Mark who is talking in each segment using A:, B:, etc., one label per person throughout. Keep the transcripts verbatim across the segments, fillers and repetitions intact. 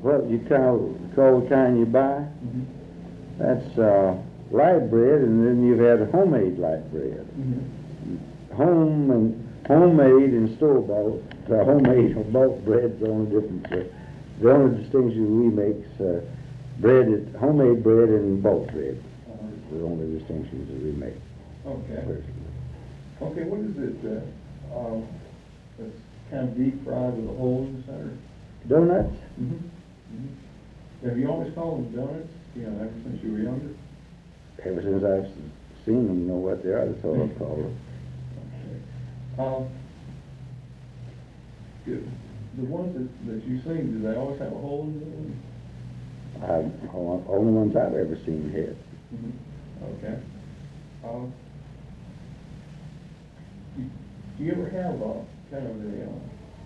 A: what you call, call the kind you buy?
B: Mm-hmm.
A: That's uh, light bread, and then you've had homemade light bread.
B: Mm-hmm.
A: Home and homemade and store bought. Uh, homemade or bought bread's the only difference. Uh, the only distinction we make is uh, bread is homemade bread and bought bread.
B: Uh-huh.
A: The only distinctions that we make.
B: Okay.
A: Personally.
B: Okay, what is it, uh, um, that's kind of deep fried with a hole in the center?
A: Donuts?
B: Mm-hmm. Mm-hmm. Have you always called them donuts, you know, ever since you were younger?
A: Ever since I've seen them, know what they are, that's all I've called them.
B: Okay. Um, the, the ones that, that you seen, do they always have a hole in them?
A: I've, only ones I've ever seen had.
B: Mm-hmm. Okay. Um, do, do you ever have uh, kind of a uh,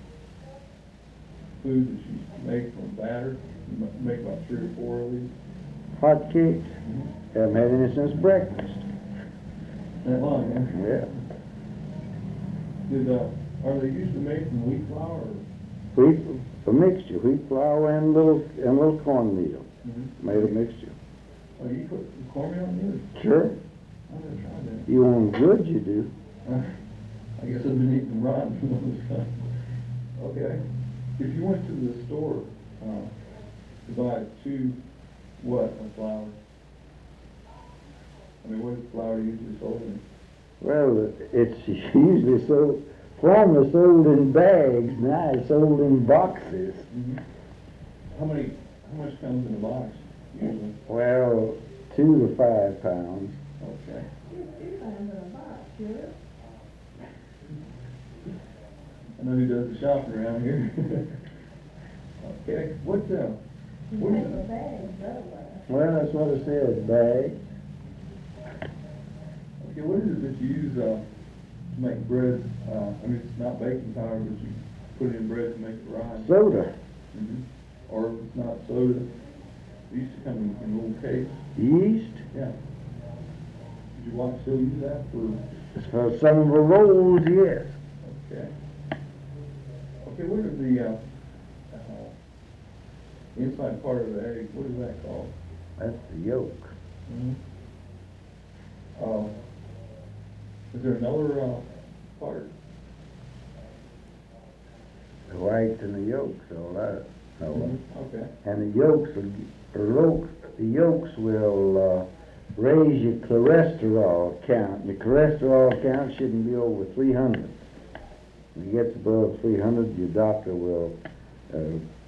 B: food that you make from batter? You ma- make about three or four of these?
A: Hot cakes?
B: Mm-hmm.
A: Haven't had any since breakfast.
B: That long, huh?
A: Yeah.
B: Did, uh, are they usually made from wheat flour? Or?
A: Wheat, a mixture, wheat flour and little and little cornmeal.
B: Mm-hmm.
A: Made a mixture.
B: Oh, you put cornmeal in yours?
A: Sure.
B: I've never tried that.
A: You want them good, you do.
B: Uh, I guess I've been eating rotten for all this time. Okay. If you went to the store uh, to buy two, what, of flour? I mean, what is flour usually sold in?
A: Well, it's usually sold, formerly sold in bags, now it's sold in boxes.
B: Mm-hmm. How many, how much comes in a box, usually?
A: Well, two to five pounds.
B: Okay. I know who does the shopping around here. Okay, what, uh, what is it?
A: Well, that's what it says, bag.
B: Okay, what is it that you use, uh, to make bread? Uh, I mean, it's not baking powder, but you put it in bread to make it rise.
A: Soda.
B: Mm-hmm. Or if it's not soda, it used to come in, in little cakes.
A: Yeast.
B: Yeah. Did you want still use that for?
A: For some of the rolls, yes.
B: Okay. Okay, what are the, uh, uh, inside part of the egg, what is that called?
A: That's the yolk.
B: Mm-hmm. Uh, is there another, uh, part?
A: The white and the yolks, all that. No.
B: Mm-hmm. Okay.
A: And the yolks, will- the yolks, the yolks will uh, raise your cholesterol count. Your cholesterol count shouldn't be over three hundred. When it gets above three hundred, your doctor will uh,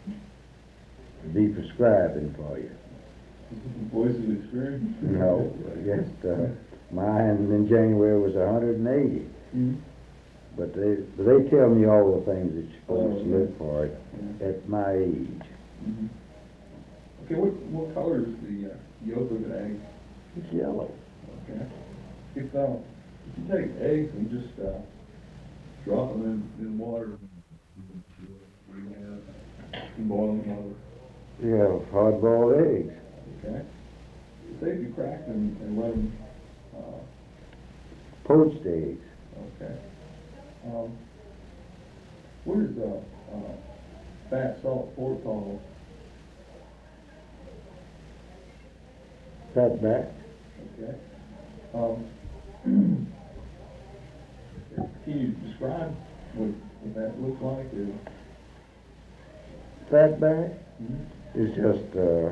A: be prescribing for you.
B: Voice of experience?
A: No, I guess uh, mine in January was one hundred eighty.
B: Mm-hmm.
A: But they but they tell me all the things that you're supposed
B: Oh,
A: to look for at,
B: yeah.
A: at my age.
B: Mm-hmm. Okay, what, what color is the uh, yolk of an egg?
A: It's yellow.
B: Okay. If, uh, if you take eggs and just uh, drop them in, in water, what do you have? You boil them in water.
A: You have hard-boiled eggs.
B: Okay. Say if you crack them and let them. Uh,
A: Poached eggs.
B: okay. Um, what is uh, uh, fat, salt, pork called?
A: Fat back.
B: Okay. Um, can you describe what, what that looks like? Or,
A: Fat back
B: mm-hmm.
A: is just a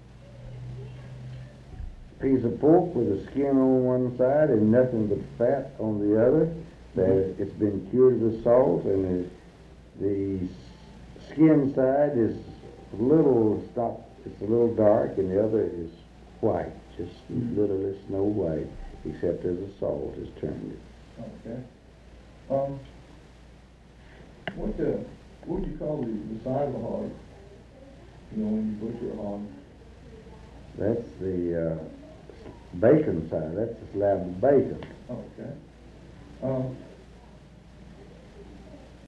A: piece of pork with the skin on one side and nothing but fat on the other. That it's been cured with salt, and the, the skin side is a little stop. It's a little dark, and the other is white, just
B: Mm-hmm.
A: literally snow white, except as the salt has turned it.
B: Okay. Um, what the, what would you call the, the side of a hog? You know, when you butcher a hog?
A: That's the uh, bacon side. That's the slab of bacon.
B: Okay. Um,